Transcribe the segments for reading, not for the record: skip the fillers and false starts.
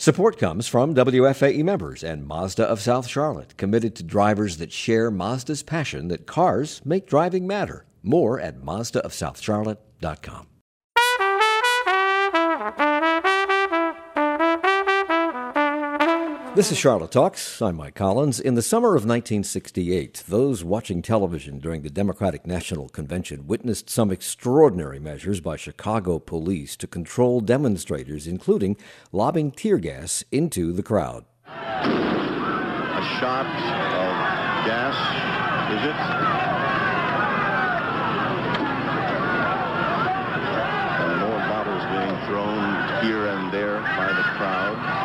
Support comes from WFAE members and Mazda of South Charlotte, committed to drivers that share Mazda's passion that cars make driving matter. More at MazdaofSouthCharlotte.com. This is Charlotte Talks. I'm Mike Collins. In the summer of 1968, those watching television during the Democratic National Convention witnessed some extraordinary measures by Chicago police to control demonstrators, including lobbing tear gas into the crowd. A shot of gas, is it? And more bottles being thrown here and there by the crowd.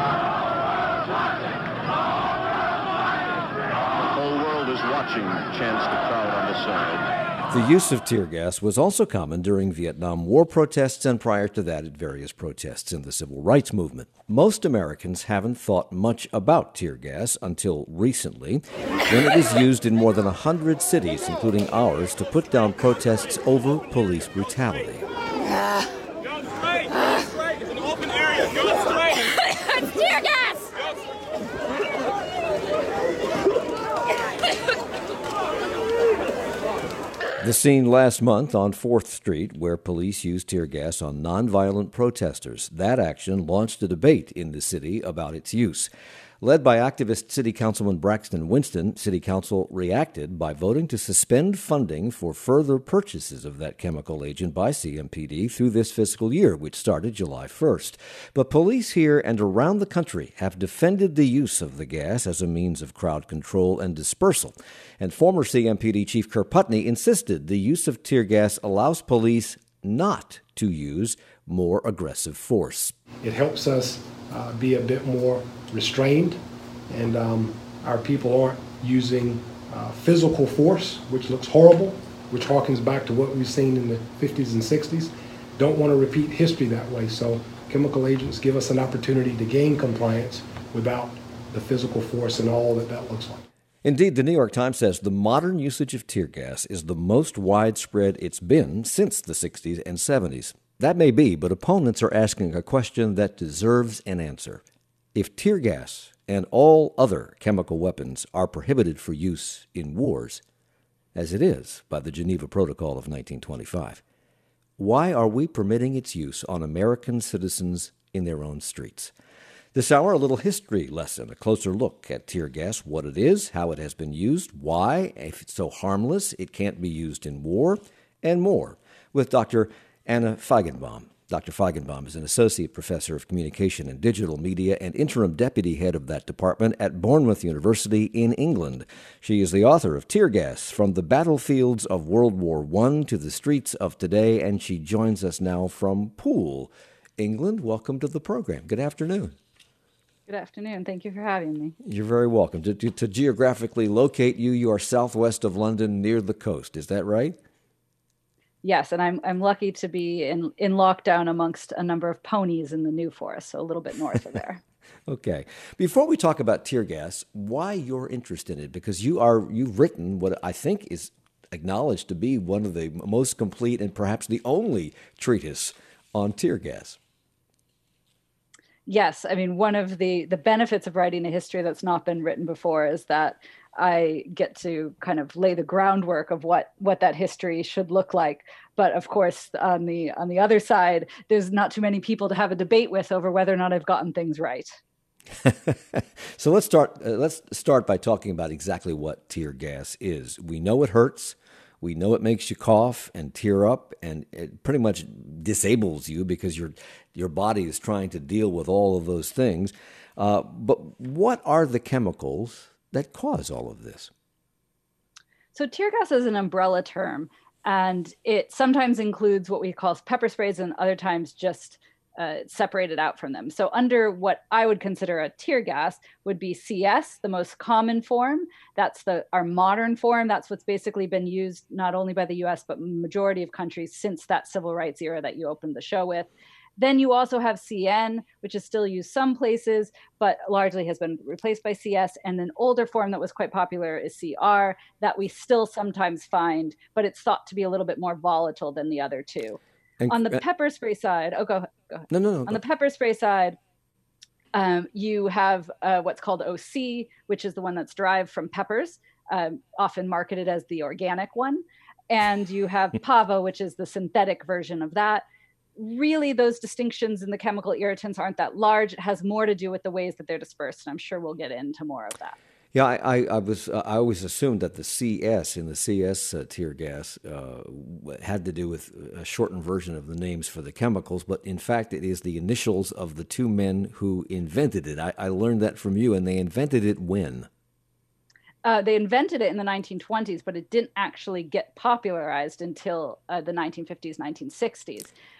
Watching chants the crowd on the side. The use of tear gas was also common during Vietnam War protests and prior to that at various protests in the Civil Rights Movement. Most Americans haven't thought much about tear gas until recently, when it was used in more than 100 cities, including ours, to put down protests over police brutality. Go straight. It's an open area. Go straight. It's tear gas! The scene last month on 4th Street, where police used tear gas on nonviolent protesters. That action launched a debate in the city about its use. Led by activist City Councilman Braxton Winston, City Council reacted by voting to suspend funding for further purchases of that chemical agent by CMPD through this fiscal year, which started July 1st. But police here and around the country have defended the use of the gas as a means of crowd control and dispersal. And former CMPD Chief Kerr Putney insisted the use of tear gas allows police not to use more aggressive force. It helps us be a bit more restrained, and our people aren't using physical force, which looks horrible, which harkens back to what we've seen in the 50s and 60s. Don't want to repeat history that way, so chemical agents give us an opportunity to gain compliance without the physical force and all that looks like. Indeed, the New York Times says the modern usage of tear gas is the most widespread it's been since the 60s and 70s. That may be, but opponents are asking a question that deserves an answer. If tear gas and all other chemical weapons are prohibited for use in wars, as it is by the Geneva Protocol of 1925, why are we permitting its use on American citizens in their own streets? This hour, a little history lesson, a closer look at tear gas, what it is, how it has been used, why, if it's so harmless, it can't be used in war, and more, with Dr. Anna Feigenbaum. Dr. Feigenbaum is an associate professor of communication and digital media and interim deputy head of that department at Bournemouth University in England. She is the author of Tear Gas, From the Battlefields of World War I to the Streets of Today, and she joins us now from Poole, England. Welcome to the program. Good afternoon. Good afternoon. Thank you for having me. You're very welcome. To geographically locate you, you are southwest of London near the coast. Is that right? Yes, and I'm lucky to be in lockdown amongst a number of ponies in the New Forest, so a little bit north of there. Okay. Before we talk about tear gas, why you're interested in it? Because you've written what I think is acknowledged to be one of the most complete and perhaps the only treatise on tear gas. Yes, I mean, one of the benefits of writing a history that's not been written before is that I get to kind of lay the groundwork of what that history should look like. But of course, on the other side, there's not too many people to have a debate with over whether or not I've gotten things right. So let's start by talking about exactly what tear gas is. We know it hurts. We know it makes you cough and tear up, and it pretty much disables you because your body is trying to deal with all of those things. But what are the chemicals that cause all of this? So tear gas is an umbrella term, and it sometimes includes what we call pepper sprays and other times just separated out from them. So under what I would consider a tear gas would be CS, the most common form. That's our modern form. That's what's basically been used not only by the US, but majority of countries since that civil rights era that you opened the show with. Then you also have CN, which is still used some places, but largely has been replaced by CS. And an older form that was quite popular is CR, that we still sometimes find, but it's thought to be a little bit more volatile than the other two. On the pepper spray side, go ahead. No. On the pepper spray side, You have what's called OC, which is the one that's derived from peppers, often marketed as the organic one. And you have PAVA, which is the synthetic version of that. Really, those distinctions in the chemical irritants aren't that large. It has more to do with the ways that they're dispersed, and I'm sure we'll get into more of that. Yeah, I always assumed that the CS in the CS tear gas had to do with a shortened version of the names for the chemicals, but in fact it is the initials of the two men who invented it. I learned that from you, and they invented it when? They invented it in the 1920s, but it didn't actually get popularized until the 1950s, 1960s.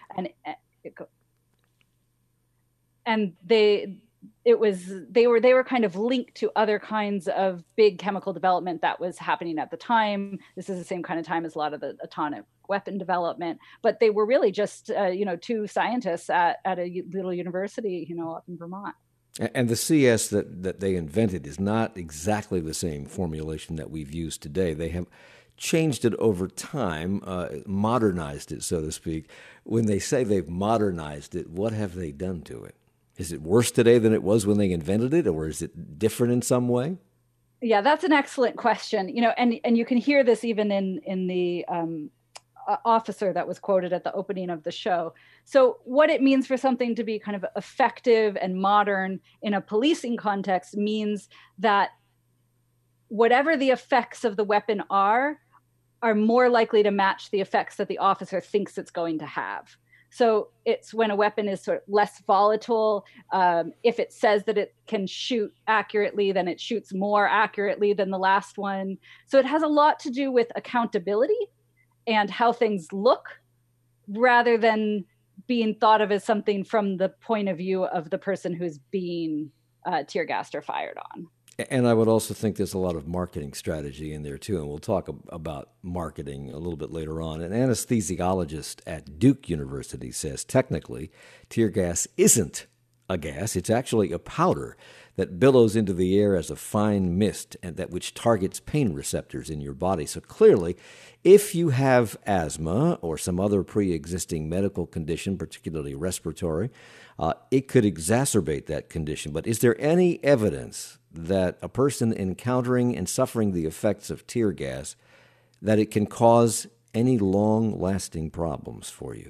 And they were kind of linked to other kinds of big chemical development that was happening at the time. This is the same kind of time as a lot of the atomic weapon development, but they were really just two scientists at a little university up in Vermont. And the CS that they invented is not exactly the same formulation that we've used today. They have changed it over time, modernized it, so to speak. When they say they've modernized it, what have they done to it? Is it worse today than it was when they invented it, or is it different in some way? Yeah, that's an excellent question. And you can hear this even in the officer that was quoted at the opening of the show. So what it means for something to be kind of effective and modern in a policing context means that whatever the effects of the weapon are more likely to match the effects that the officer thinks it's going to have. So it's when a weapon is sort of less volatile. If it says that it can shoot accurately, then it shoots more accurately than the last one. So it has a lot to do with accountability and how things look, rather than being thought of as something from the point of view of the person who's being tear gassed or fired on. And I would also think there's a lot of marketing strategy in there, too, and we'll talk about marketing a little bit later on. An anesthesiologist at Duke University says technically tear gas isn't a gas. It's actually a powder that billows into the air as a fine mist, and that which targets pain receptors in your body. So clearly, if you have asthma or some other pre-existing medical condition, particularly respiratory, it could exacerbate that condition. But is there any evidence that a person encountering and suffering the effects of tear gas, that it can cause any long-lasting problems for you?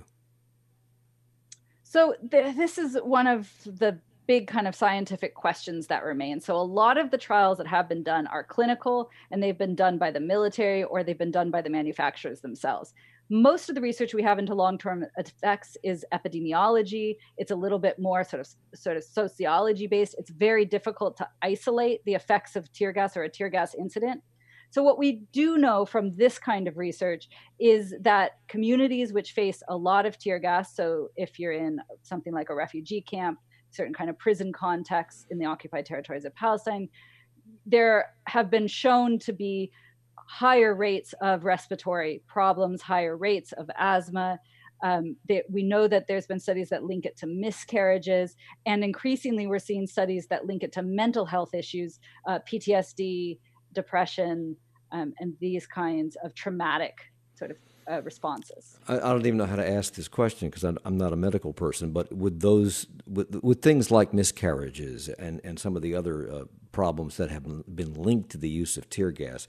So this is one of the big kind of scientific questions that remain. So a lot of the trials that have been done are clinical, and they've been done by the military or they've been done by the manufacturers themselves. Most of the research we have into long-term effects is epidemiology. It's a little bit more sort of sociology based. It's very difficult to isolate the effects of tear gas or a tear gas incident. So what we do know from this kind of research is that communities which face a lot of tear gas, so if you're in something like a refugee camp, certain kind of prison contexts in the occupied territories of Palestine, there have been shown to be higher rates of respiratory problems, higher rates of asthma. We know that there's been studies that link it to miscarriages, and increasingly we're seeing studies that link it to mental health issues, PTSD, depression, and these kinds of traumatic sort of responses. I don't even know how to ask this question because I'm not a medical person, but would with things like miscarriages and some of the other problems that have been linked to the use of tear gas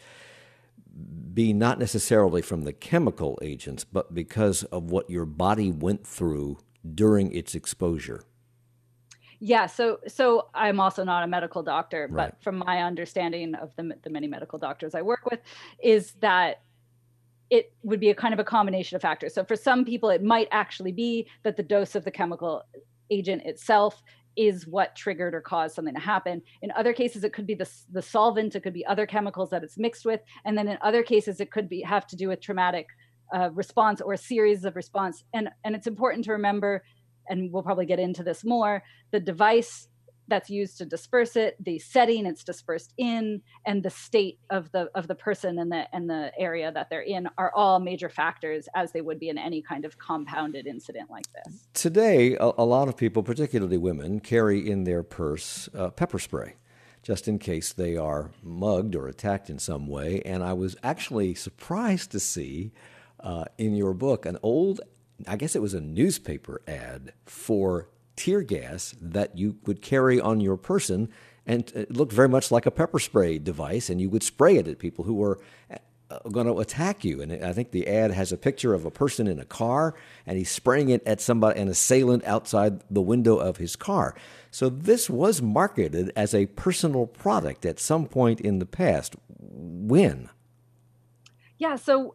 be not necessarily from the chemical agents, but because of what your body went through during its exposure? Yeah, so I'm also not a medical doctor, Right. but from my understanding of the many medical doctors I work with, is that it would be a kind of a combination of factors. So for some people, it might actually be that the dose of the chemical agent itself is what triggered or caused something to happen. In other cases, it could be the solvent, it could be other chemicals that it's mixed with. And then in other cases, it could have to do with traumatic response or a series of response. And it's important to remember, and we'll probably get into this more, the device that's used to disperse it, the setting it's dispersed in, and the state of the person and the area that they're in are all major factors, as they would be in any kind of compounded incident like this. Today, a lot of people, particularly women, carry in their purse pepper spray, just in case they are mugged or attacked in some way. And I was actually surprised to see in your book an old, I guess it was a newspaper ad for tear gas that you would carry on your person, and it looked very much like a pepper spray device, and you would spray it at people who were going to attack you. And I think the ad has a picture of a person in a car, and he's spraying it at somebody, an assailant outside the window of his car. So this was marketed as a personal product at some point in the past. When? Yeah, so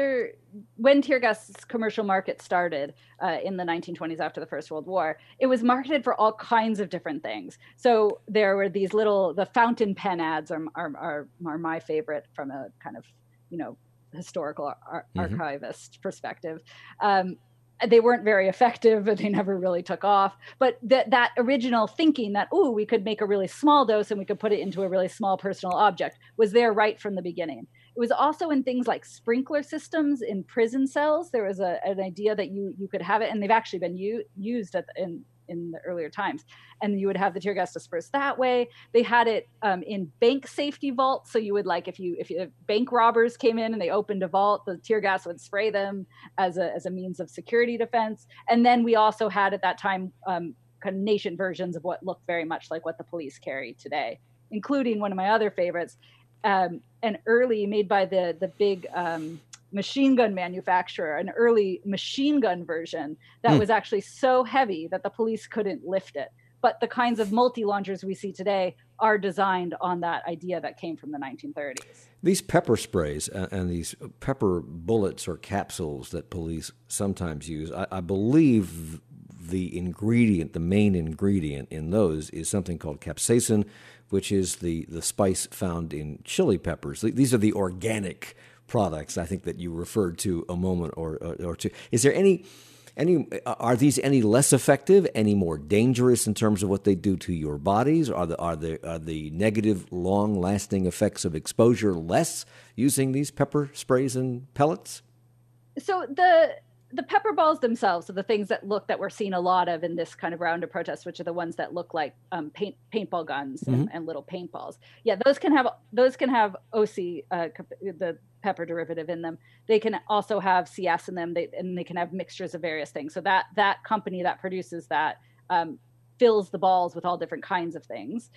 when tear gas commercial market started in the 1920s after the First World War, it was marketed for all kinds of different things. So there were these the fountain pen ads are my favorite from a kind of, historical archivist perspective. They weren't very effective, but they never really took off. But that original thinking that, we could make a really small dose and we could put it into a really small personal object was there right from the beginning. It was also in things like sprinkler systems in prison cells. There was an idea that you could have it, and they've actually been used in the earlier times. And you would have the tear gas dispersed that way. They had it in bank safety vaults. So you would if bank robbers came in and they opened a vault, the tear gas would spray them as a means of security defense. And then we also had at that time kind of nascent versions of what looked very much like what the police carry today, including one of my other favorites, an early made by the big machine gun manufacturer, an early machine gun version that was actually so heavy that the police couldn't lift it. But the kinds of multi-launchers we see today are designed on that idea that came from the 1930s. These pepper sprays and these pepper bullets or capsules that police sometimes use, I believe the main ingredient in those is something called capsaicin, which is the spice found in chili peppers. These are the organic products, I think, that you referred to a moment or two. Is there are these any less effective, any more dangerous in terms of what they do to your bodies? Are the negative, long-lasting effects of exposure less using these pepper sprays and pellets? So the pepper balls themselves are the things that we're seeing a lot of in this kind of round of protests, which are the ones that look like paintball guns and little paintballs. Yeah, those can have OC, the pepper derivative in them. They can also have CS in them, and they can have mixtures of various things. So that company that produces that fills the balls with all different kinds of things.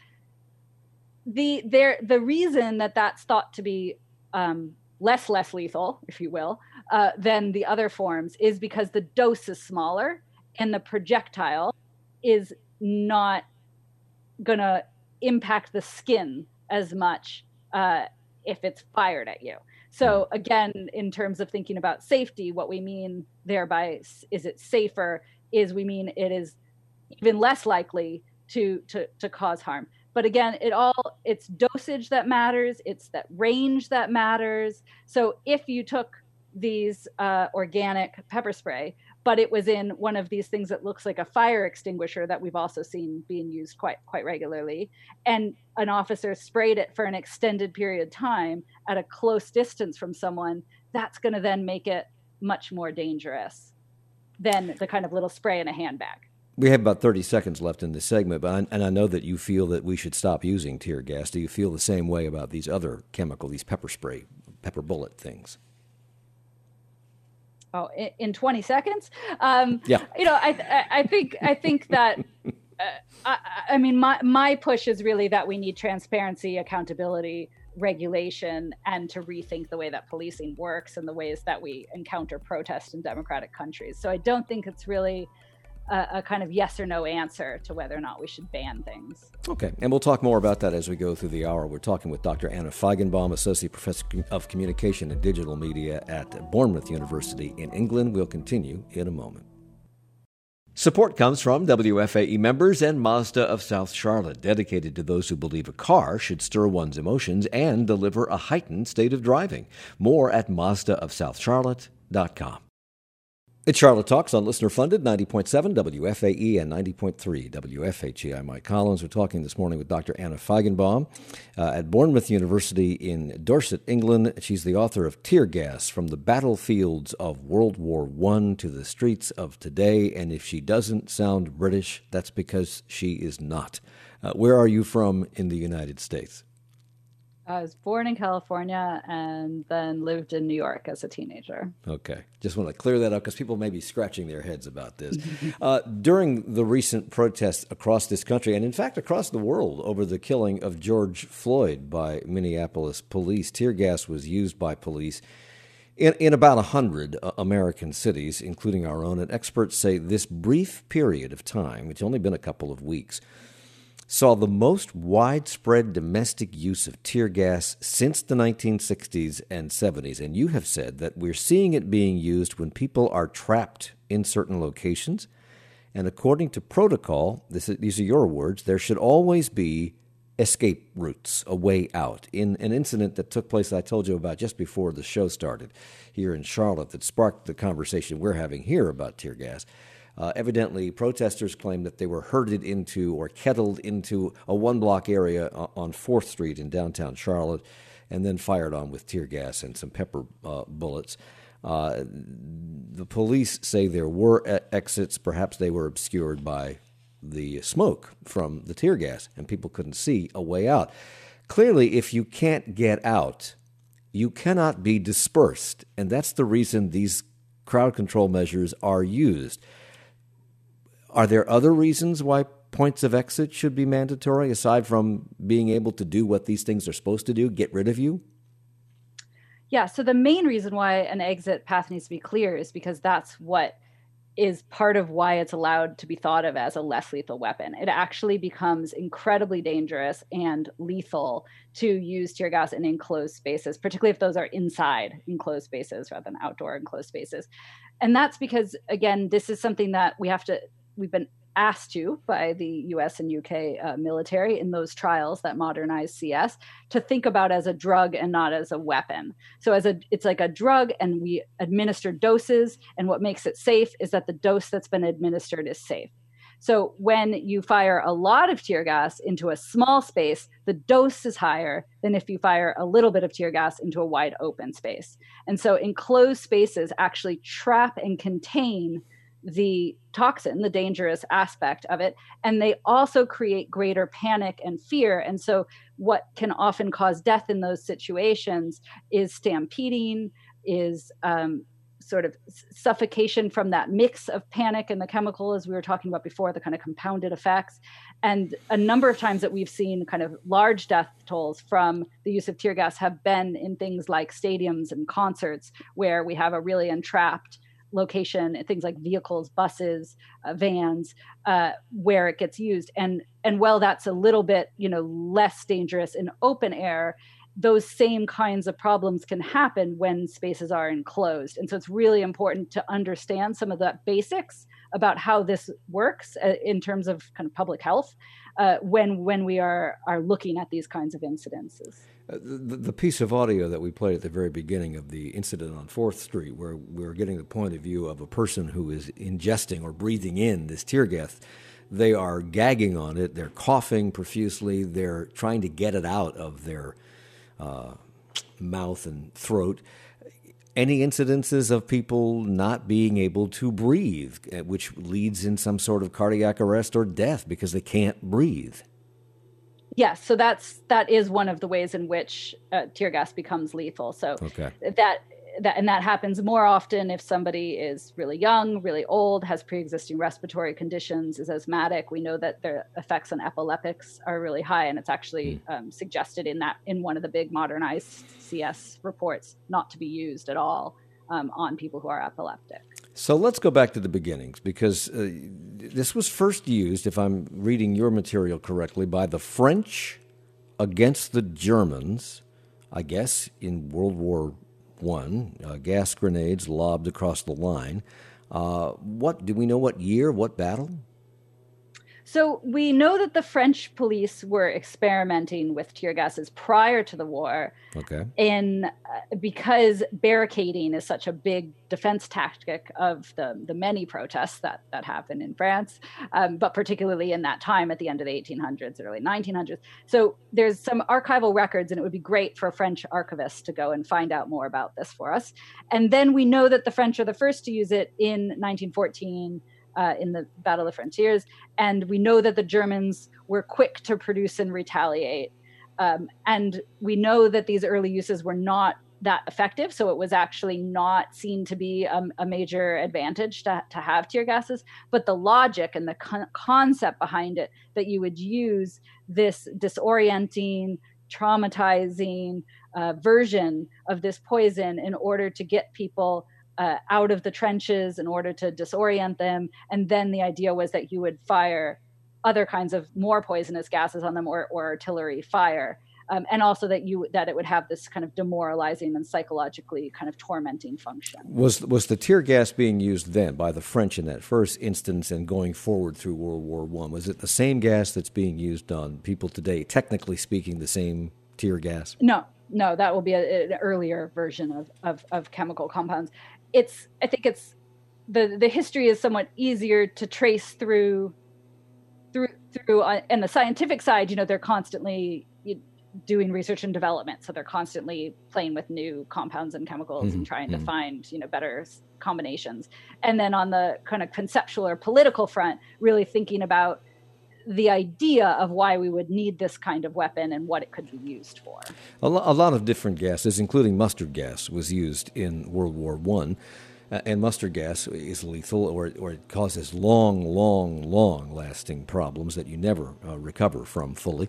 The reason that's thought to be less lethal, if you will, than the other forms is because the dose is smaller and the projectile is not going to impact the skin as much if it's fired at you. So again, in terms of thinking about safety, what we mean thereby is it safer is we mean it is even less likely to cause harm. But again, it's dosage that matters. It's that range that matters. So if you took these organic pepper spray, but it was in one of these things that looks like a fire extinguisher that we've also seen being used quite regularly, and an officer sprayed it for an extended period of time at a close distance from someone, that's going to then make it much more dangerous than the kind of little spray in a handbag. We have about 30 seconds left in this segment, and I know that you feel that we should stop using tear gas. Do you feel the same way about these other these pepper spray, pepper bullet things? Oh, in 20 seconds? Yeah. I think that, I mean, my push is really that we need transparency, accountability, regulation, and to rethink the way that policing works and the ways that we encounter protest in democratic countries. So I don't think it's really a kind of yes or no answer to whether or not we should ban things. Okay, and we'll talk more about that as we go through the hour. We're talking with Dr. Anna Feigenbaum, Associate Professor of Communication and Digital Media at Bournemouth University in England. We'll continue in a moment. Support comes from WFAE members and Mazda of South Charlotte, dedicated to those who believe a car should stir one's emotions and deliver a heightened state of driving. More at MazdaofSouthCharlotte.com. It's Charlotte Talks on listener-funded 90.7 WFAE and 90.3 WFHE. I'm Mike Collins. We're talking this morning with Dr. Anna Feigenbaum at Bournemouth University in Dorset, England. She's the author of Tear Gas, From the Battlefields of World War I to the Streets of Today. And if she doesn't sound British, that's because she is not. Where are you from in the United States? I was born in California and then lived in New York as a teenager. Okay. Just want to clear that up because people may be scratching their heads about this. During the recent protests across this country, and in fact across the world, over the killing of George Floyd by Minneapolis police, tear gas was used by police in about 100 American cities, including our own. And experts say this brief period of time, which only been a couple of weeks, saw the most widespread domestic use of tear gas since the 1960s and 70s. And you have said that we're seeing it being used when people are trapped in certain locations. And according to protocol, these are your words, there should always be escape routes, a way out. In an incident that took place I told you about just before the show started here in Charlotte that sparked the conversation we're having here about tear gas, evidently, protesters claimed that they were herded into or kettled into a one-block area on 4th Street in downtown Charlotte and then fired on with tear gas and some pepper bullets. The police say there were exits. Perhaps they were obscured by the smoke from the tear gas and people couldn't see a way out. Clearly, if you can't get out, you cannot be dispersed, and that's the reason these crowd control measures are used. Are there other reasons why points of exit should be mandatory, aside from being able to do what these things are supposed to do, get rid of you? Yeah, so the main reason why an exit path needs to be clear is because that's what is part of why it's allowed to be thought of as a less lethal weapon. It actually becomes incredibly dangerous and lethal to use tear gas in enclosed spaces, particularly if those are inside enclosed spaces rather than outdoor enclosed spaces. And that's because, again, this is something that we've been asked to by the US and UK military in those trials that modernized CS to think about as a drug and not as a weapon. So it's like a drug and we administer doses, and what makes it safe is that the dose that's been administered is safe. So when you fire a lot of tear gas into a small space, the dose is higher than if you fire a little bit of tear gas into a wide open space. And so enclosed spaces actually trap and contain the toxin, the dangerous aspect of it, and they also create greater panic and fear. And so what can often cause death in those situations is stampeding, is sort of suffocation from that mix of panic and the chemical, as we were talking about before, the kind of compounded effects. And a number of times that we've seen kind of large death tolls from the use of tear gas have been in things like stadiums and concerts, where we have a really entrapped location, things like vehicles, buses, vans, where it gets used. And while that's a little bit, less dangerous in open air, those same kinds of problems can happen when spaces are enclosed. And so it's really important to understand some of the basics about how this works in terms of kind of public health when we are looking at these kinds of incidences. The piece of audio that we played at the very beginning of the incident on 4th Street, where we were getting the point of view of a person who is ingesting or breathing in this tear gas, they are gagging on it, they're coughing profusely, they're trying to get it out of their mouth and throat. Any incidences of people not being able to breathe, which leads in some sort of cardiac arrest or death because they can't breathe? Yes, so that is one of the ways in which tear gas becomes lethal. So okay. that happens more often if somebody is really young, really old, has pre-existing respiratory conditions, is asthmatic. We know that their effects on epileptics are really high, and it's actually suggested in one of the big modernized CS reports not to be used at all on people who are epileptic. So let's go back to the beginnings, because this was first used, if I'm reading your material correctly, by the French against the Germans, I guess, in World War I, gas grenades lobbed across the line. Do we know what year, what battle? So we know that the French police were experimenting with tear gases prior to the war. Okay. Because barricading is such a big defense tactic of the many protests that happened in France, but particularly in that time at the end of the 1800s, early 1900s. So there's some archival records, and it would be great for a French archivist to go and find out more about this for us. And then we know that the French are the first to use it in 1914, in the Battle of the Frontiers. And we know that the Germans were quick to produce and retaliate. And we know that these early uses were not that effective. So it was actually not seen to be a major advantage to have tear gases. But the logic and the concept behind it, that you would use this disorienting, traumatizing version of this poison in order to get people out of the trenches, in order to disorient them. And then the idea was that you would fire other kinds of more poisonous gases on them, or artillery fire. And also that it would have this kind of demoralizing and psychologically kind of tormenting function. Was the tear gas being used then by the French in that first instance and going forward through World War I? Was it the same gas that's being used on people today, technically speaking, the same tear gas? No, that will be an earlier version of chemical compounds. I think it's the history is somewhat easier to trace through and the scientific side, they're constantly doing research and development. So they're constantly playing with new compounds and chemicals and trying to find, better combinations. And then on the kind of conceptual or political front, really thinking about the idea of why we would need this kind of weapon and what it could be used for. A lot of different gases, including mustard gas, was used in World War I. And mustard gas is lethal, or it causes long-lasting problems that you never recover from fully.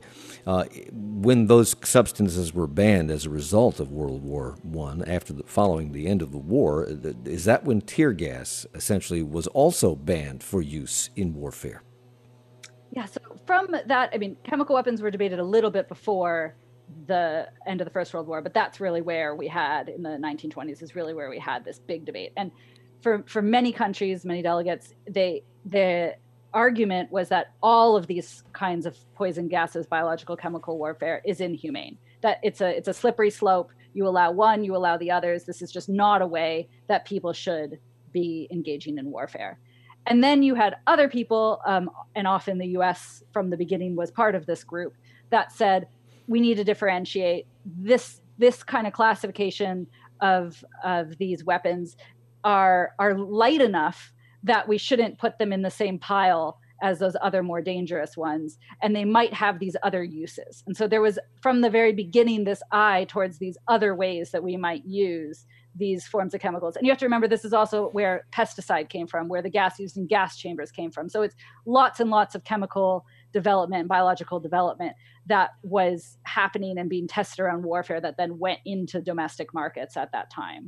When those substances were banned as a result of World War I, following the end of the war, is that when tear gas essentially was also banned for use in warfare? Yeah, so from that, chemical weapons were debated a little bit before the end of the First World War, but that's really where we had, in the 1920s, is really where we had this big debate. And for many countries, many delegates, the argument was that all of these kinds of poison gases, biological, chemical warfare, is inhumane. That it's a slippery slope. You allow one, you allow the others. This is just not a way that people should be engaging in warfare. And then you had other people, and often the U.S. from the beginning was part of this group, that said, we need to differentiate this kind of classification of these weapons are light enough that we shouldn't put them in the same pile as those other more dangerous ones, and they might have these other uses. And so there was, from the very beginning, this eye towards these other ways that we might use these forms of chemicals. And you have to remember, this is also where pesticide came from, where the gas used in gas chambers came from. So it's lots and lots of chemical development, biological development that was happening and being tested around warfare that then went into domestic markets at that time.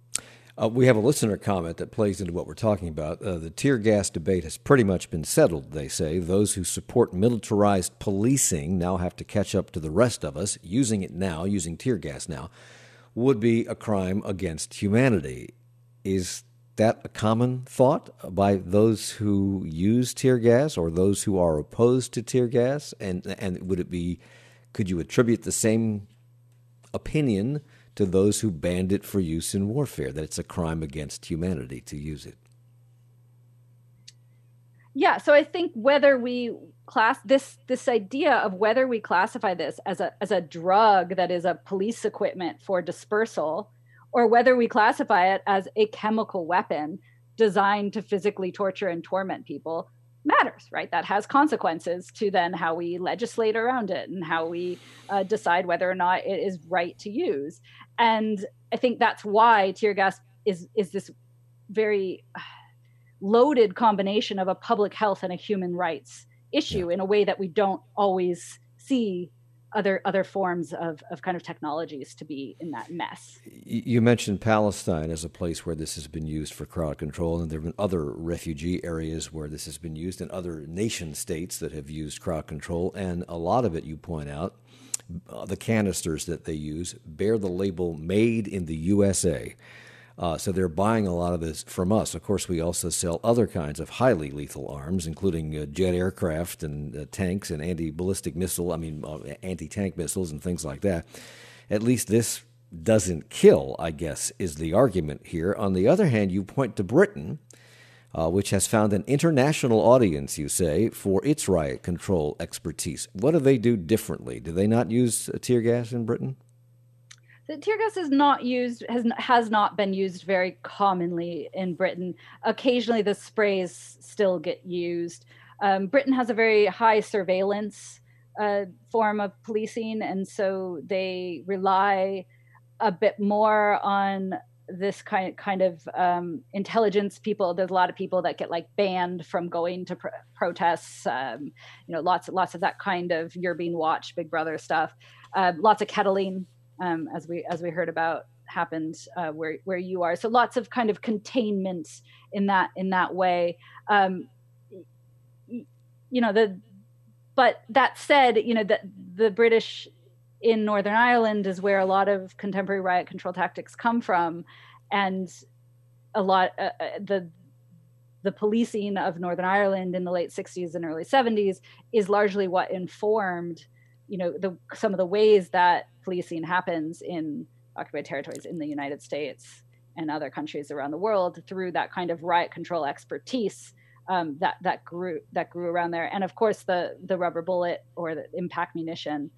We have a listener comment that plays into what we're talking about. The tear gas debate has pretty much been settled, they say. Those who support militarized policing now have to catch up to the rest of us. Using tear gas now, would be a crime against humanity. Is that a common thought by those who use tear gas or those who are opposed to tear gas? And could you attribute the same opinion to those who banned it for use in warfare, that it's a crime against humanity to use it? Yeah, so I think whether we this idea of whether we classify this as a drug that is a police equipment for dispersal, or whether we classify it as a chemical weapon designed to physically torture and torment people, matters, right? That has consequences to then how we legislate around it and how we decide whether or not it is right to use. And I think that's why tear gas is this very loaded combination of a public health and a human rights issue in a way that we don't always see other forms of kind of technologies to be in that mess. You mentioned Palestine as a place where this has been used for crowd control, and there have been other refugee areas where this has been used, and other nation states that have used crowd control, and a lot of it, you point out, the canisters that they use bear the label "Made in the USA." So they're buying a lot of this from us. Of course, we also sell other kinds of highly lethal arms, including jet aircraft and tanks and anti-tank missiles and things like that. At least this doesn't kill, I guess, is the argument here. On the other hand, you point to Britain, which has found an international audience, you say, for its riot control expertise. What do they do differently? Do they not use tear gas in Britain? The tear gas is not used, has not been used very commonly in Britain. Occasionally the sprays still get used. Britain has a very high surveillance form of policing, and so they rely a bit more on this kind of intelligence people. There's a lot of people that get like banned from going to protests. Lots of that kind of you're being watched, Big Brother stuff. Lots of kettling, as we heard about, happened where you are. So lots of kind of containment in that way. But that said, the British in Northern Ireland is where a lot of contemporary riot control tactics come from, and a lot the policing of Northern Ireland in the late 60s and early 70s is largely what informed, some of the ways that policing happens in occupied territories in the United States and other countries around the world through that kind of riot control expertise that grew around there. And of course, the rubber bullet or the impact munition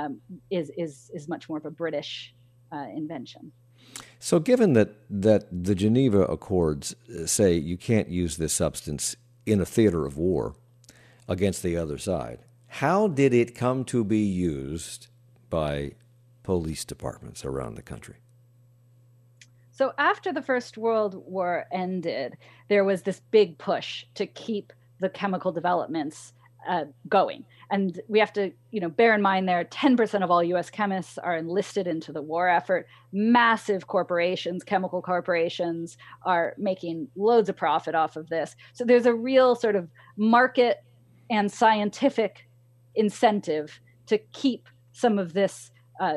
is much more of a British invention. So given that the Geneva Accords say you can't use this substance in a theater of war against the other side, how did it come to be used by police departments around the country? So after the First World War ended, there was this big push to keep the chemical developments going. And we have to, bear in mind there, 10% of all U.S. chemists are enlisted into the war effort. Massive corporations, chemical corporations, are making loads of profit off of this. So there's a real sort of market and scientific incentive to keep some of this,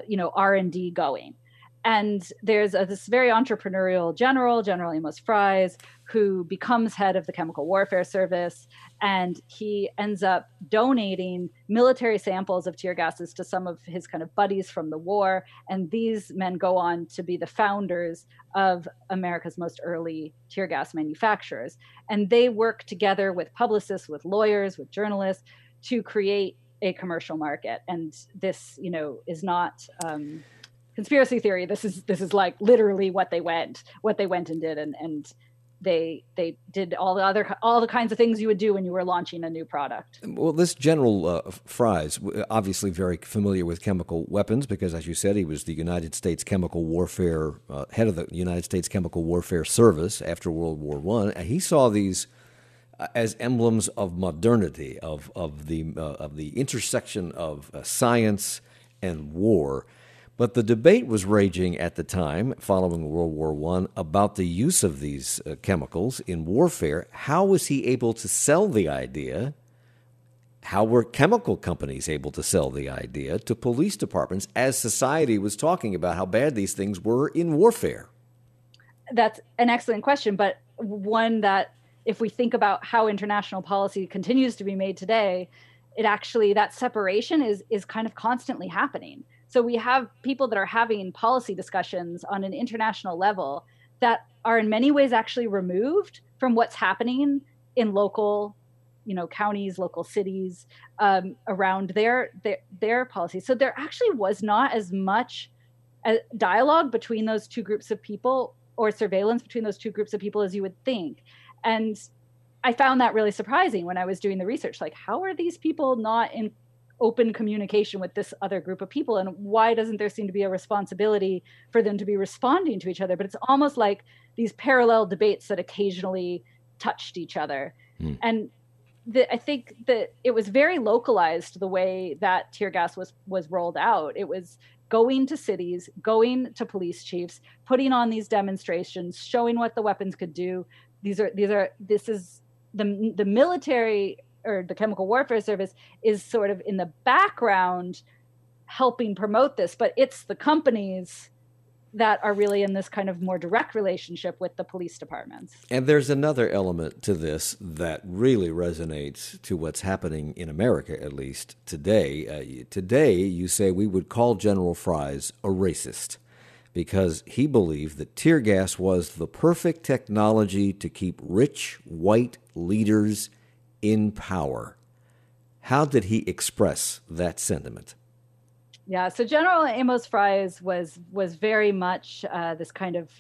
R&D going. And there's this very entrepreneurial General Amos Fries, who becomes head of the Chemical Warfare Service, and he ends up donating military samples of tear gases to some of his kind of buddies from the war. And these men go on to be the founders of America's most early tear gas manufacturers. And they work together with publicists, with lawyers, with journalists to create a commercial market. And this, is not conspiracy theory. This is like literally what they went and did, and they did all the kinds of things you would do when you were launching a new product. Well, this General Fries, obviously very familiar with chemical weapons, because as you said, he was the United States Chemical Warfare head of the United States Chemical Warfare Service after World War I. He saw these as emblems of modernity, of the intersection of science and war. But the debate was raging at the time, following World War I, about the use of these chemicals in warfare. How was he able to sell the idea? How were chemical companies able to sell the idea to police departments as society was talking about how bad these things were in warfare? That's an excellent question, but one that, if we think about how international policy continues to be made today, that separation is kind of constantly happening. So we have people that are having policy discussions on an international level that are in many ways actually removed from what's happening in local, counties, local cities around their policies. So there actually was not as much dialogue between those two groups of people, or surveillance between those two groups of people, as you would think. And I found that really surprising when I was doing the research. Like, how are these people not in open communication with this other group of people, and why doesn't there seem to be a responsibility for them to be responding to each other? But it's almost like these parallel debates that occasionally touched each other. And I think that it was very localized, the way that tear gas was rolled out. It was going to cities, going to police chiefs, putting on these demonstrations, showing what the weapons could do. This is the military, or the Chemical Warfare Service, is sort of in the background helping promote this, but it's the companies that are really in this kind of more direct relationship with the police departments. And there's another element to this that really resonates to what's happening in America, at least today. Today, you say we would call General Fries a racist because he believed that tear gas was the perfect technology to keep rich white leaders in power. How did he express that sentiment? Yeah, so General Amos Fries was very much this kind of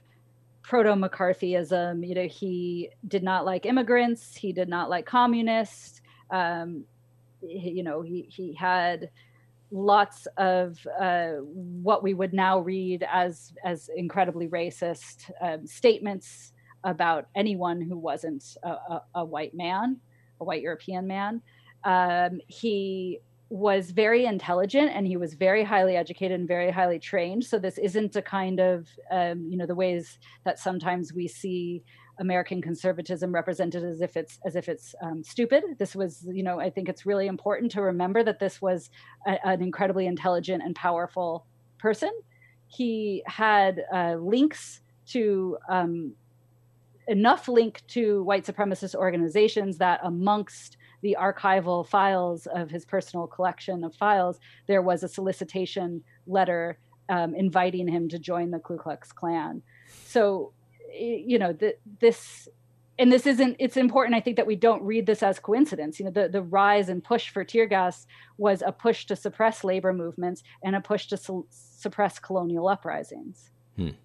proto-McCarthyism. He did not like immigrants. He did not like communists. he had lots of what we would now read as incredibly racist statements about anyone who wasn't a white man, a white European man. He was very intelligent, and he was very highly educated and very highly trained. So this isn't a kind of, the ways that sometimes we see American conservatism represented as if it's stupid. This was, I think it's really important to remember that this was an incredibly intelligent and powerful person. He had links to enough link to white supremacist organizations that amongst the archival files of his personal collection of files, there was a solicitation letter inviting him to join the Ku Klux Klan. So, it's important, I think, that we don't read this as coincidence. The rise and push for tear gas was a push to suppress labor movements and a push to suppress colonial uprisings. He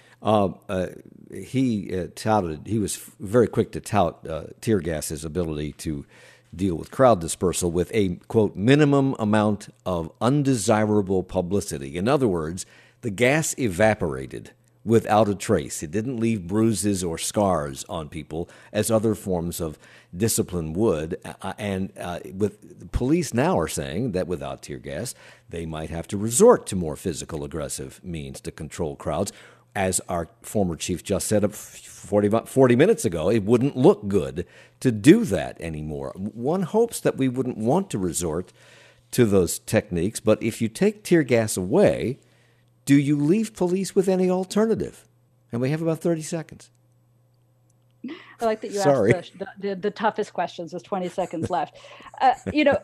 was very quick to tout tear gas's ability to deal with crowd dispersal with a, quote, minimum amount of undesirable publicity. In other words, the gas evaporated without a trace. It didn't leave bruises or scars on people as other forms of discipline would. With the police now are saying that without tear gas, they might have to resort to more physical aggressive means to control crowds. As our former chief just said 40 minutes ago, it wouldn't look good to do that anymore. One hopes that we wouldn't want to resort to those techniques, but if you take tear gas away, do you leave police with any alternative? And we have about 30 seconds. I like that you asked the toughest questions with 20 seconds left. I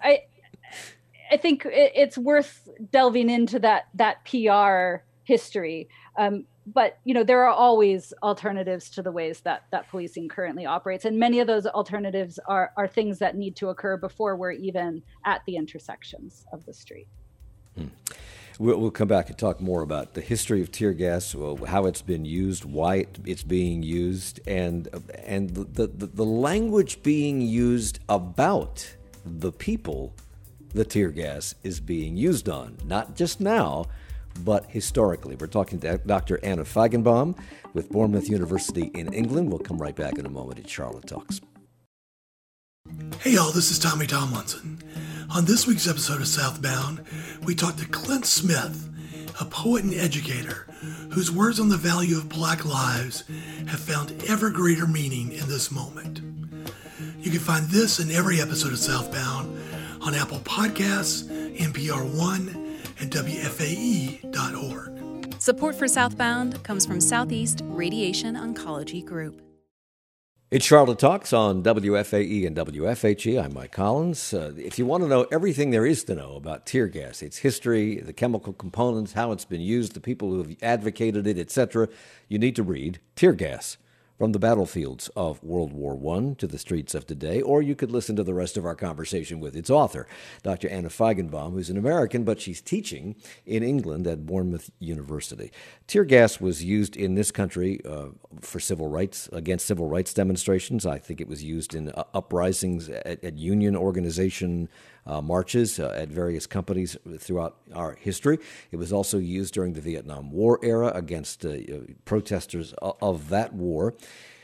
think it's worth delving into that PR history. But, there are always alternatives to the ways that policing currently operates. And many of those alternatives are things that need to occur before we're even at the intersections of the street. We'll come back and talk more about the history of tear gas, how it's been used, why it's being used, and the language being used about the people the tear gas is being used on, not just now, but historically. We're talking to Dr. Anna Feigenbaum with Bournemouth University in England. We'll come right back in a moment at Charlotte Talks. Hey y'all, this is Tommy Tomlinson. On this week's episode of Southbound, we talked to Clint Smith, a poet and educator whose words on the value of Black lives have found ever greater meaning in this moment. You can find this and every episode of Southbound on Apple Podcasts, NPR One, and WFAE.org. Support for Southbound comes from Southeast Radiation Oncology Group. It's Charlotte Talks on WFAE and WFHE. I'm Mike Collins. If you want to know everything there is to know about tear gas, its history, the chemical components, how it's been used, the people who have advocated it, etc., you need to read Tear Gas: From the Battlefields of World War I to the Streets of Today, or you could listen to the rest of our conversation with its author, Dr. Anna Feigenbaum, who's an American, but she's teaching in England at Bournemouth University. Tear gas was used in this country for civil rights, against civil rights demonstrations. I think it was used in uprisings at union organization marches at various companies throughout our history. It was also used during the Vietnam War era against protesters of that war.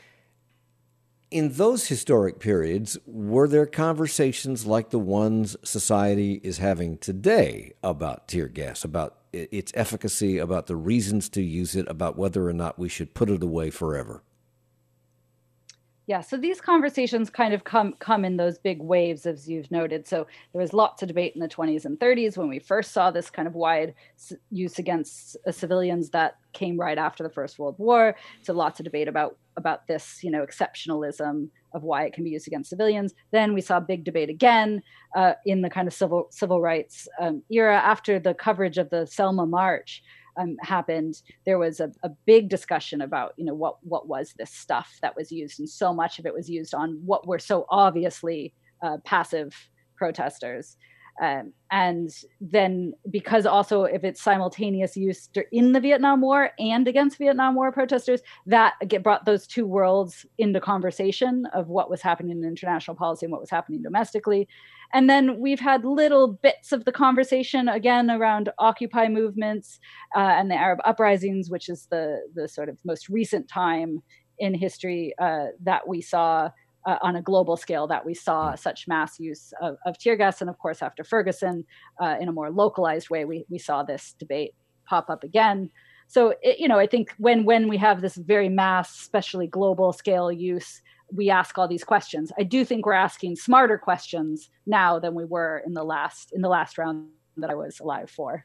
In those historic periods, were there conversations like the ones society is having today about tear gas, about its efficacy, about the reasons to use it, about whether or not we should put it away forever? Yeah, so these conversations kind of come in those big waves, as you've noted. So there was lots of debate in the 20s and 30s when we first saw this kind of wide use against civilians that came right after the First World War. So lots of debate about this, exceptionalism of why it can be used against civilians. Then we saw big debate again in the kind of civil rights era after the coverage of the Selma March happened. There was a big discussion about, what was this stuff that was used, and so much of it was used on what were so obviously passive protesters. And then because also if it's simultaneous use in the Vietnam War and against Vietnam War protesters, that brought those two worlds into conversation of what was happening in international policy and what was happening domestically. And then we've had little bits of the conversation again around Occupy movements and the Arab uprisings, which is the sort of most recent time in history that we saw on a global scale, that we saw such mass use of tear gas. And of course, after Ferguson, in a more localized way, we saw this debate pop up again. So, I think when we have this very mass, especially global scale use, we ask all these questions. I do think we're asking smarter questions now than we were in the last round that I was alive for.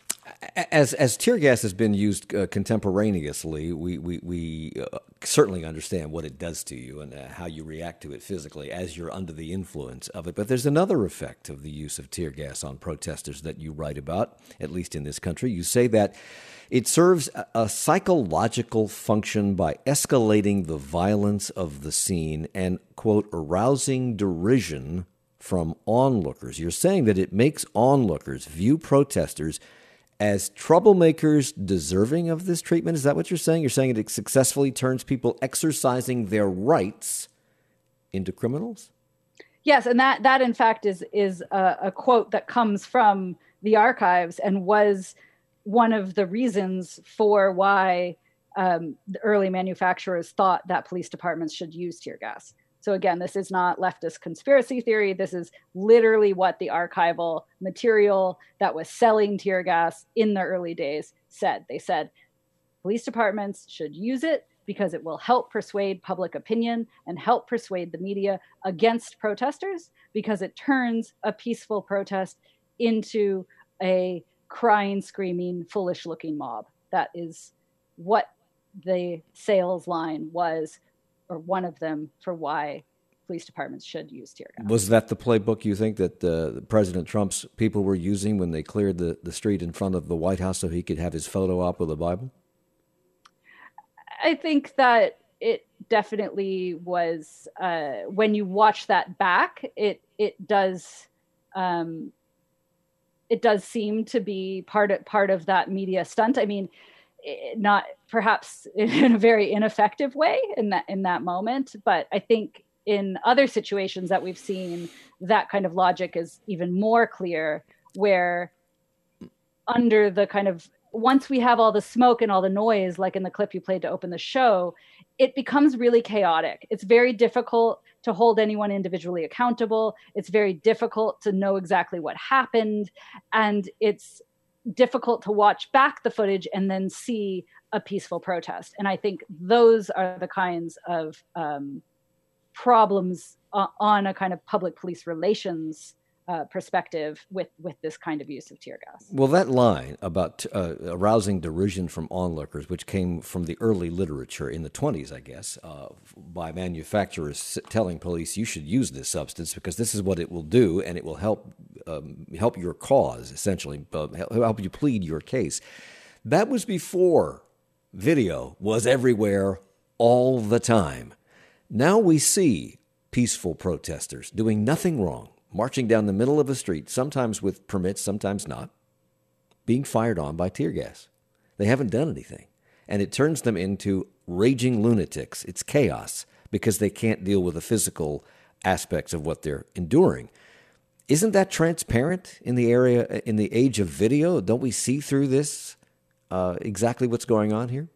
As tear gas has been used contemporaneously, we certainly understand what it does to you and how you react to it physically as you're under the influence of it. But there's another effect of the use of tear gas on protesters that you write about, at least in this country. You say that it serves a psychological function by escalating the violence of the scene and, quote, arousing derision from onlookers. You're saying that it makes onlookers view protesters as troublemakers deserving of this treatment. Is that what you're saying? You're saying it successfully turns people exercising their rights into criminals? Yes, and that in fact is a quote that comes from the archives and was one of the reasons for why the early manufacturers thought that police departments should use tear gas. So again, this is not leftist conspiracy theory. This is literally what the archival material that was selling tear gas in the early days said. They said police departments should use it because it will help persuade public opinion and help persuade the media against protesters, because it turns a peaceful protest into a crying, screaming, foolish-looking mob. That is what the sales line was, or one of them, for why police departments should use tear gas. Was that the playbook you think that President Trump's people were using when they cleared the street in front of the White House so he could have his photo op with a Bible? I think that it definitely was. When you watch that back, it does seem to be part of that media stunt. I mean, not perhaps in a very ineffective way in that moment, but I think in other situations that we've seen, that kind of logic is even more clear, where under the kind of, once we have all the smoke and all the noise, like in the clip you played to open the show, it becomes really chaotic. It's very difficult to hold anyone individually accountable. It's very difficult to know exactly what happened. And it's difficult to watch back the footage and then see a peaceful protest. And I think those are the kinds of problems on a kind of public police relations perspective with this kind of use of tear gas. Well, that line about arousing derision from onlookers, which came from the early literature in the 20s, I guess, by manufacturers telling police you should use this substance because this is what it will do, and it will help your cause, essentially, help you plead your case. That was before video was everywhere all the time. Now we see peaceful protesters doing nothing wrong, marching down the middle of a street, sometimes with permits, sometimes not, being fired on by tear gas. They haven't done anything. And it turns them into raging lunatics. It's chaos because they can't deal with the physical aspects of what they're enduring. Isn't that transparent in the age of video? Don't we see through this exactly what's going on here?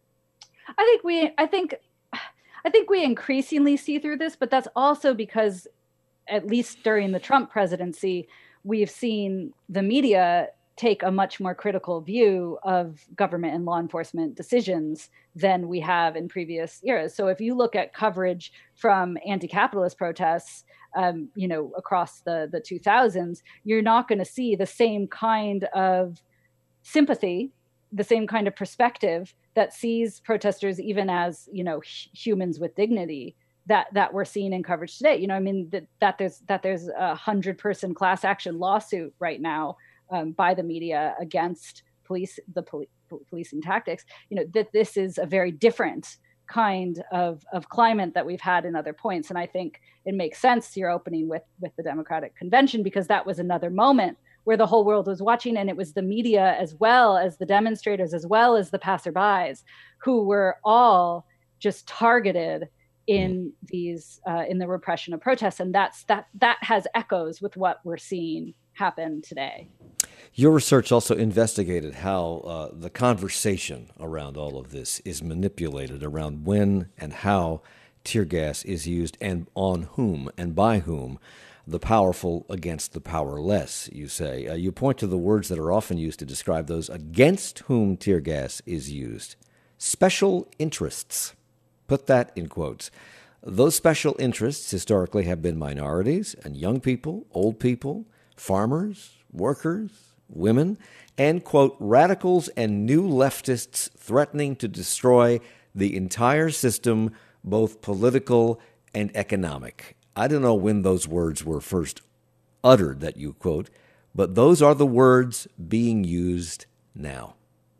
I think we increasingly see through this, but that's also because, at least during the Trump presidency, we've seen the media take a much more critical view of government and law enforcement decisions than we have in previous eras. So if you look at coverage from anti-capitalist protests, across the 2000s, you're not going to see the same kind of sympathy, the same kind of perspective that sees protesters even as, humans with dignity that we're seeing in coverage today. That there's 100-person class action lawsuit right now by the media against policing tactics. That this is a very different kind of climate that we've had in other points. And I think it makes sense you're opening with the Democratic Convention, because that was another moment where the whole world was watching, and it was the media as well as the demonstrators as well as the passerbys who were all just targeted in these in the repression of protests. And that has echoes with what we're seeing happen today. Your research also investigated how the conversation around all of this is manipulated, around when and how tear gas is used, and on whom and by whom. The powerful against the powerless, you say. You point to the words that are often used to describe those against whom tear gas is used. Special interests. Put that in quotes. Those special interests historically have been minorities and young people, old people, farmers, workers, women, and, quote, radicals and new leftists threatening to destroy the entire system, both political and economic. I don't know when those words were first uttered that you quote, but those are the words being used now.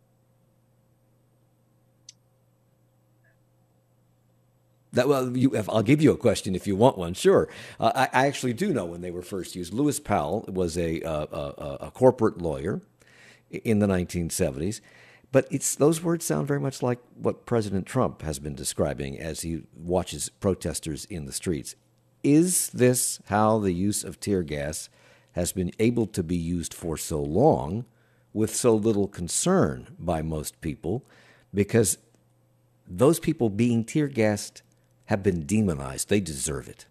I'll give you a question if you want one. Sure. I actually do know when they were first used. Lewis Powell was a corporate lawyer in the 1970s, but those words sound very much like what President Trump has been describing as he watches protesters in the streets. Is this how the use of tear gas has been able to be used for so long with so little concern by most people? Because those people being tear gassed have been demonized. They deserve it.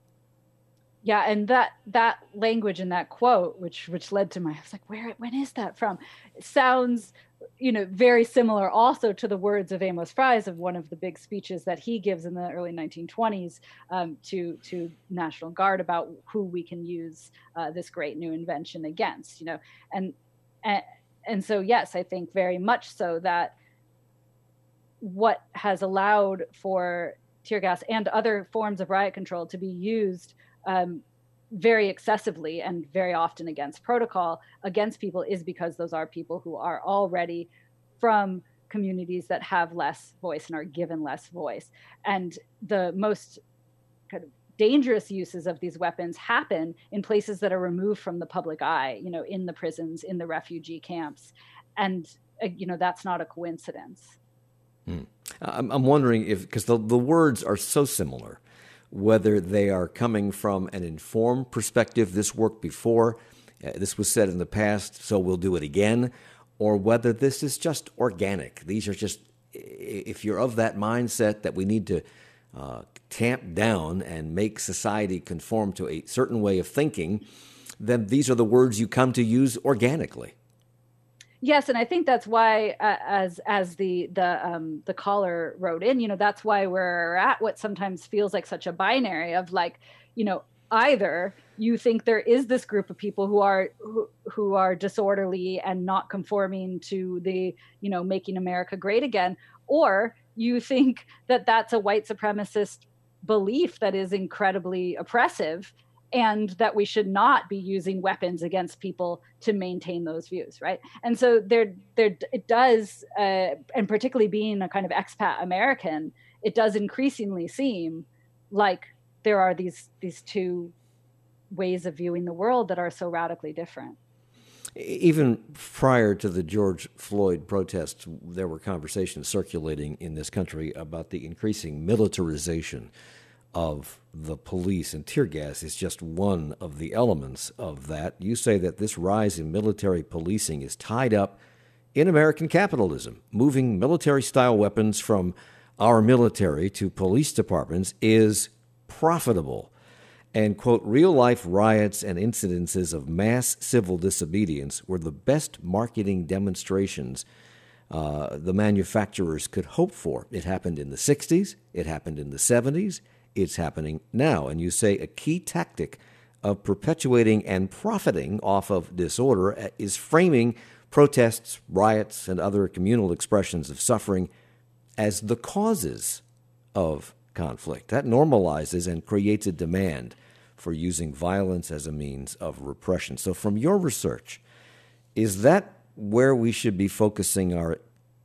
Yeah, and that language in that quote, which led to I was like, when is that from? It sounds, very similar also to the words of Amos Fries of one of the big speeches that he gives in the early 1920s to National Guard about who we can use this great new invention against, and so yes, I think very much so that what has allowed for tear gas and other forms of riot control to be used very excessively and very often against protocol against people is because those are people who are already from communities that have less voice and are given less voice. And the most kind of dangerous uses of these weapons happen in places that are removed from the public eye, in the prisons, in the refugee camps. And, that's not a coincidence. I'm wondering because the words are so similar, whether they are coming from an informed perspective, this worked before, this was said in the past, so we'll do it again, or whether this is just organic. These are just, if you're of that mindset that we need to tamp down and make society conform to a certain way of thinking, then these are the words you come to use organically. Yes, and I think that's why, as the caller wrote in, that's why we're at what sometimes feels like such a binary of like, either you think there is this group of people who are disorderly and not conforming to the, making America great again, or you think that that's a white supremacist belief that is incredibly oppressive, and that we should not be using weapons against people to maintain those views, right? And so it does, and particularly being a kind of expat American, it does increasingly seem like there are these two ways of viewing the world that are so radically different. Even prior to the George Floyd protests, there were conversations circulating in this country about the increasing militarization of the police, and tear gas is just one of the elements of that. You say that this rise in military policing is tied up in American capitalism. Moving military-style weapons from our military to police departments is profitable. And, quote, real-life riots and incidences of mass civil disobedience were the best marketing demonstrations the manufacturers could hope for. It happened in the 60s. It happened in the 70s. It's happening now. And you say a key tactic of perpetuating and profiting off of disorder is framing protests, riots, and other communal expressions of suffering as the causes of conflict. That normalizes and creates a demand for using violence as a means of repression. So from your research, is that where we should be focusing our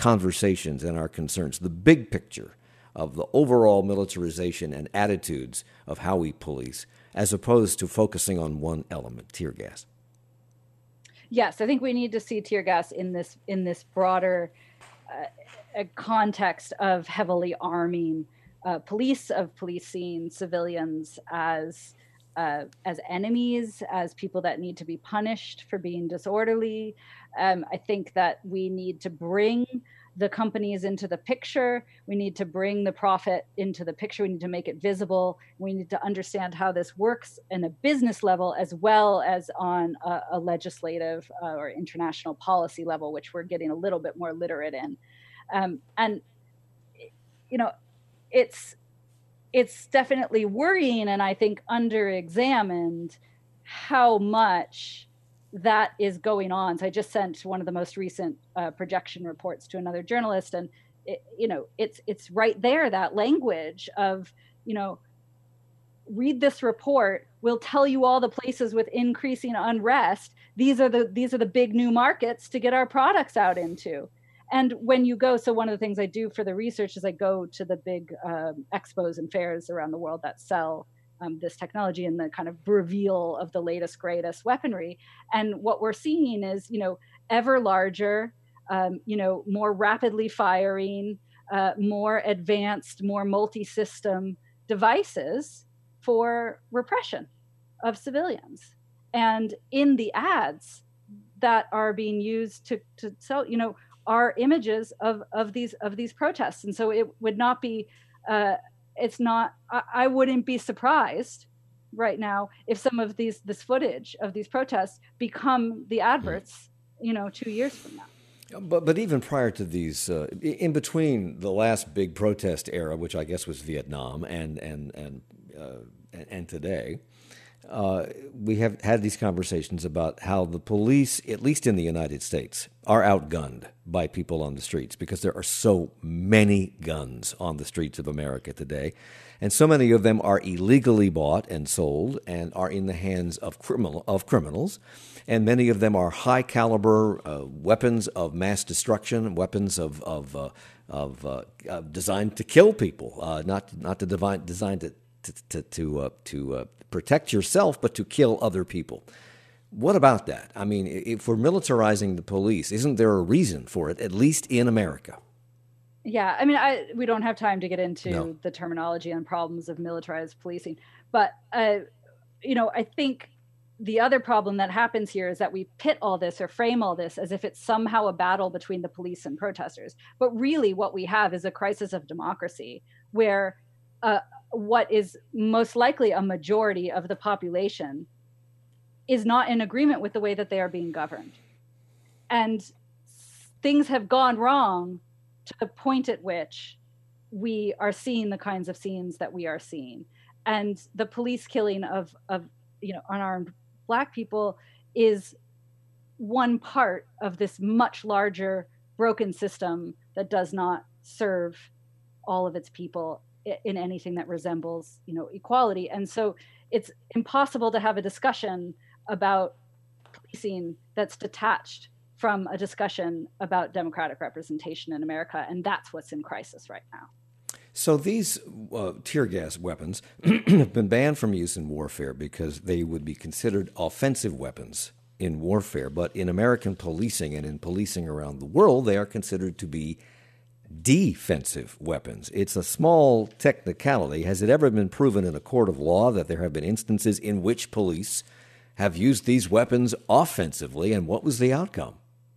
conversations and our concerns, the big picture of the overall militarization and attitudes of how we police, as opposed to focusing on one element, tear gas? Yes, I think we need to see tear gas in this broader context of heavily arming police, of policing civilians as enemies, as people that need to be punished for being disorderly. I think that we need to bring the companies into the picture. We need to bring the profit into the picture. We need to make it visible. We need to understand how this works in a business level as well as on a legislative or international policy level, which we're getting a little bit more literate in. And, you know, it's definitely worrying, and I think under-examined how much that is going on. So I just sent one of the most recent projection reports to another journalist, and it's right there, that language of, read this report. We'll tell you all the places with increasing unrest. These are the big new markets to get our products out into. And when you go, so one of the things I do for the research is I go to the big expos and fairs around the world that sell this technology and the kind of reveal of the latest, greatest weaponry. And what we're seeing is, ever larger, more rapidly firing, more advanced, more multi-system devices for repression of civilians. And in the ads that are being used to sell, are images of these protests. And so it would not be, I wouldn't be surprised right now if some of this footage of these protests become the adverts, 2 years from now. But even prior to these, in between the last big protest era, which I guess was Vietnam, and today, we have had these conversations about how the police, at least in the United States, are outgunned by people on the streets because there are so many guns on the streets of America today. And so many of them are illegally bought and sold and are in the hands of criminals. And many of them are high caliber weapons of mass destruction, weapons of designed to kill people, not designed to protect yourself, but to kill other people. What about that? I mean, if we're militarizing the police, isn't there a reason for it, at least in America? Yeah, I mean, we don't have time to get into the terminology and problems of militarized policing. But, I think the other problem that happens here is that we pit all this or frame all this as if it's somehow a battle between the police and protesters. But really what we have is a crisis of democracy where what is most likely a majority of the population is not in agreement with the way that they are being governed. And things have gone wrong to the point at which we are seeing the kinds of scenes that we are seeing. And the police killing of unarmed Black people is one part of this much larger broken system that does not serve all of its people in anything that resembles, equality. And so it's impossible to have a discussion about policing that's detached from a discussion about democratic representation in America. And that's what's in crisis right now. So these tear gas weapons have been banned from use in warfare because they would be considered offensive weapons in warfare. But in American policing and in policing around the world, they are considered to be defensive weapons. It's a small technicality. Has it ever been proven in a court of law that there have been instances in which police have used these weapons offensively, and what was the outcome?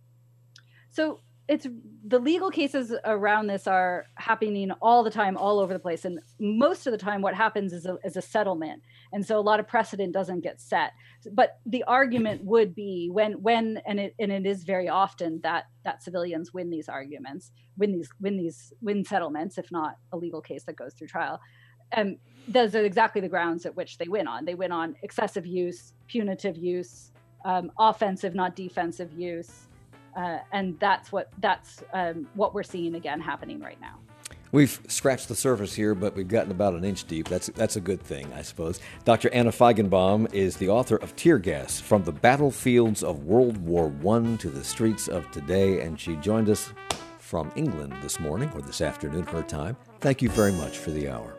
So it's the legal cases around this are happening all the time, all over the place. And most of the time what happens is a settlement. And so a lot of precedent doesn't get set. But the argument would be when it is very often that civilians win these arguments, win settlements, if not a legal case that goes through trial. Those are exactly the grounds at which they win on. They win on excessive use, punitive use, offensive, not defensive use. And that's what we're seeing again happening right now. We've scratched the surface here, but we've gotten about an inch deep. That's a good thing, I suppose. Dr. Anna Feigenbaum is the author of Tear Gas, From the Battlefields of World War I to the Streets of Today, and she joined us from England this morning, or this afternoon, her time. Thank you very much for the hour.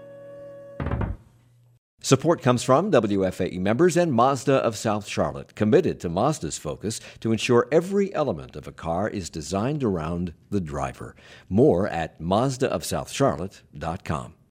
Support comes from WFAE members and Mazda of South Charlotte, committed to Mazda's focus to ensure every element of a car is designed around the driver. More at MazdaofSouthCharlotte.com.